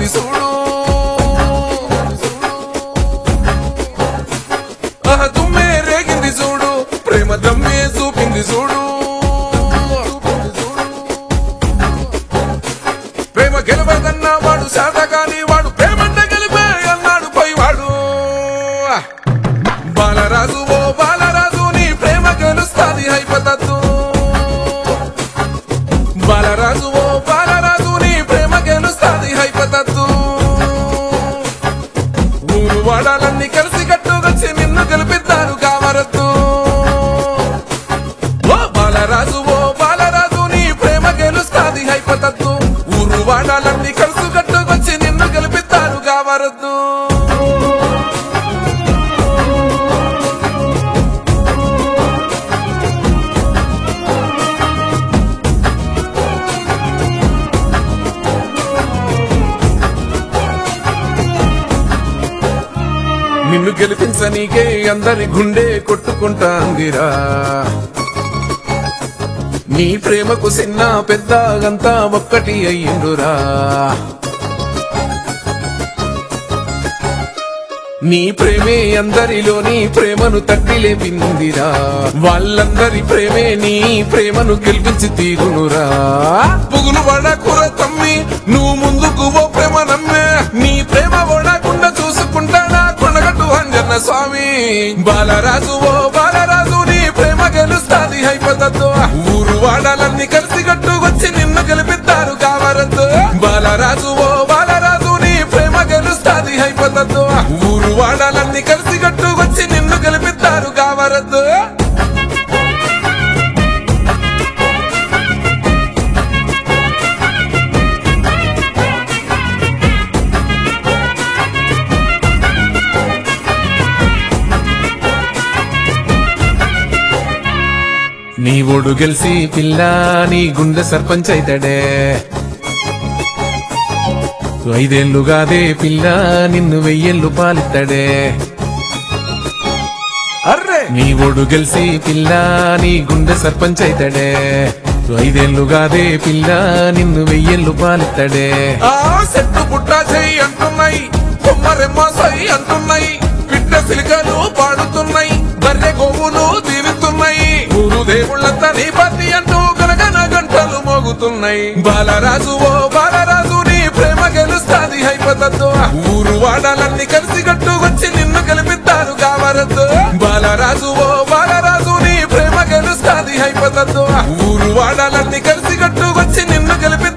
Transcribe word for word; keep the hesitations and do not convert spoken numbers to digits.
గెలుస్తాది చూడు ఆహ తుమ్మే రేగింది చూడు ప్రేమ దమ్మే చూపింది చూడు ప్రేమ గెలవదన్నా వాడు శాతగాని వాడు ప్రేమంట గెలిపే అన్నాడు పైవాడు బాలరాజు ఓ బాలరాజు నీ ప్రేమ గెలుస్తాది హైపతత్తు బాలరాజు ఓ బాలరాజు నీ ప్రేమ గెలుస్తాది హైపతత్తు ఊరు వాడాలన్నీ కలిసి కట్టుకొచ్చి నిన్ను గెలిపిస్తారు కామరత్తు ఓ బాలరాజు ఓ బాలరాజు నీ ప్రేమ గెలుస్తాది హైపతత్తు ఊరు వాడాలన్నీ కలిసి కట్టుకొచ్చి నిన్ను గెలిపిస్తారు కామరత్తు నిన్ను గెలిపించనీకే అందరి గుండె కొట్టుకుంటాందిరా నీ ప్రేమకు చిన్న పెద్ద అంతా ఒక్కటి అయ్యిండురా నీ ప్రేమే అందరిలోని ప్రేమను తట్టి లేపిందిరా వాళ్ళందరి ప్రేమే నీ ప్రేమను గెలిపించి తీరునురా పుగులు వడకుర తమ్మి నువ్వు ముందుకు ఓ ప్రేమ నమ్మే నీ ప్రేమ వడకుండా చూసుకుంటానా కొండగట్టు అంజన్న స్వామి బాలరాజు ఓ బాలరాజు నీ ప్రేమ గెలుస్తాది హైపతత్తు ఊరు వాడాలన్నీ కలిసి కట్టుకొచ్చి నిన్ను గెలిపిస్తారు కావరద్దు బాలరాజు ఓ బాలరాజు నీ ప్రేమ గెలుస్తాది హైపతత్తు ఊరు వాడాలన్నీ కలిసి కట్టుకొచ్చి నిన్ను గెలిపిస్తారు కావరద్దు నీ ఓడు గెలిసి పిల్ల నీ గుండె సర్పంచ్ అయితాడే ఐదేళ్లుగాదే పిల్ల నిన్ను వెయ్యేళ్ళు పాలిస్తాడే అర్రే నీ ఓడు గెలిసి పిల్ల నీ గుండె సర్పంచ్ అయితాడే ఐదేళ్లుగాదే పిల్ల నిన్ను వెయ్యేళ్ళు పాలిస్తాడే ఆ చెట్టు పుట్టా చెయ్యి అంటున్నాయి కొమ్మరెమ్మ సై అంటున్నాయి పిట్ట సిలికలు పాడుతున్నాయి బర్రె గోవులు తీరుతున్నాయి ఊరు దేవుళ్ళంతా నీ పత్తి అంటూ గనగన గంటలు మోగుతున్నాయి బాలరాజు ఓ బాలరాజు నీ ప్రేమ గెలుస్తాది హైపతత్తు ఊరు వాడాలన్నీ కలిసి కట్టుకొచ్చి నిన్ను గెలిపిస్తారు కావరద్దు బాలరాజు ఓ బాలరాజు నీ ప్రేమ గెలుస్తాది హైపతత్తు ఊరు వాడాలన్నీ కలిసి కట్టుకొచ్చి నిన్ను గెలిపి